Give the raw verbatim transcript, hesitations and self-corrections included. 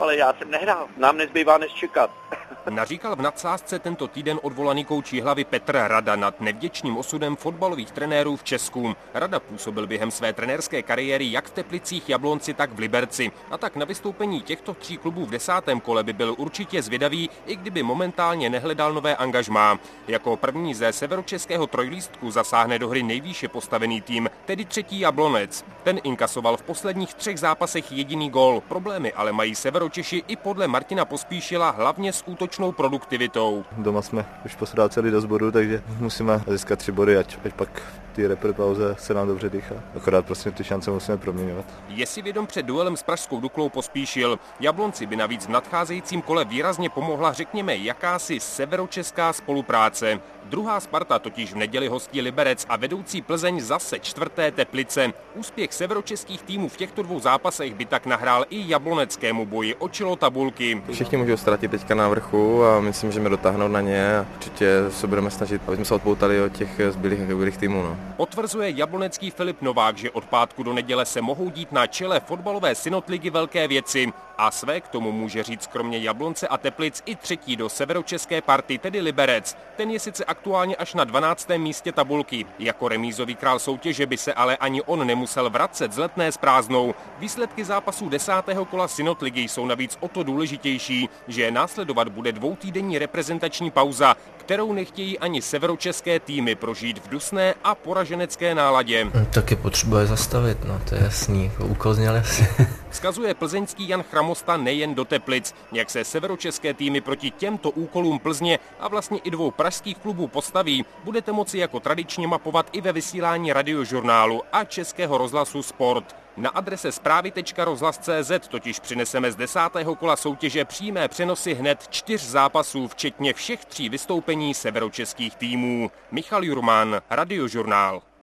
ale já jsem nehrál. Nám nezbývá než čekat. Naříkal v nadsázce tento týden odvolaný kouč Jihlavy Petr Rada nad nevděčným osudem fotbalových trenérů v Česku. Rada působil během své trenérské kariéry jak v Teplicích, Jablonci, tak v Liberci. A tak na vystoupení těchto tří klubů v desátém kole by byl určitě zvědavý, i kdyby momentálně nehledal nové angažmá. Jako první ze severočeského trojlístku zasáhne do hry nejvýše postavený tým, tedy třetí Jablonec. Ten inkasoval v posledních třech zápasech jediný gól. Problémy ale mají Severočeši i podle Martina Pospíšila hlavně s útočnou produktivitou. Doma jsme už posráceli do sboru, takže musíme získat tři body, ať, ať pak v té reprepauze se nám dobře dýchá. Akorát prostě ty šance musíme proměňovat. Je si vědom před duelem s pražskou Duklou Pospíšil. Jablonci by navíc v nadcházejícím kole výrazně pomohla, řekněme, jakási severočeská spolupráce. Druhá Sparta totiž v neděli hostí Liberec a vedoucí Plzeň zase čtvrté Teplice. Úspěch severočeských týmů v těchto dvou zápasech by tak nahrál i jabloneckému boji o čelo tabulky. Všichni můžou ztratit teďka na vrchu a myslím, že můžeme dotáhnout na ně a určitě se budeme snažit, aby jsme se odpoutali od těch zbylých, zbylých týmů. No. Potvrzuje jablonecký Filip Novák, že od pátku do neděle se mohou dít na čele fotbalové synotligy velké věci. A své k tomu může říct kromě Jablonce a Teplic i třetí do severočeské party, tedy Liberec. Ten je sice aktuálně až na dvanáctém místě tabulky. Jako remízový král soutěže by se ale ani on nemusel vracet z Letné s prázdnou. Výsledky zápasů desátého kola synotligy jsou navíc o to důležitější, že následovat bude dvoutýdenní reprezentační pauza, kterou nechtějí ani severočeské týmy prožít v dusné a poraženecké náladě. Tak je potřeba zastavit, no to je jasný, úkol zněl asi. Vzkazuje plzeňský Jan Chramosta nejen do Teplic. Jak se severočeské týmy proti těmto úkolům Plzně a vlastně i dvou pražských klubů postaví, budete moci jako tradičně mapovat i ve vysílání Radiožurnálu a Českého rozhlasu Sport. Na adrese zprávy tečka rozhlas tečka cé zet totiž přineseme z desátého kola soutěže přímé přenosy hned čtyř zápasů, včetně všech tří vystoupení severočeských týmů. Michal Jurman, Radiožurnál.